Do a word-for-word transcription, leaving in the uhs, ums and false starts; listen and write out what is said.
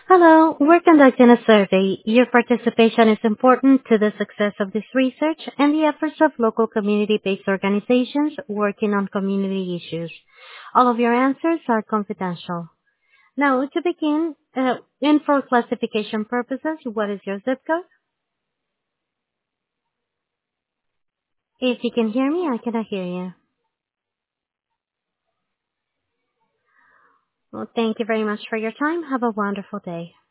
Hello, we're conducting a survey. Your participation is important to the success of this research and the efforts of local community-based organizations working on community issues. All of your answers are confidential. Now, to begin, uh, and for classification purposes, what is your zip code? If you can hear me, I cannot hear you. Well, thank you very much for your time. Have a wonderful day.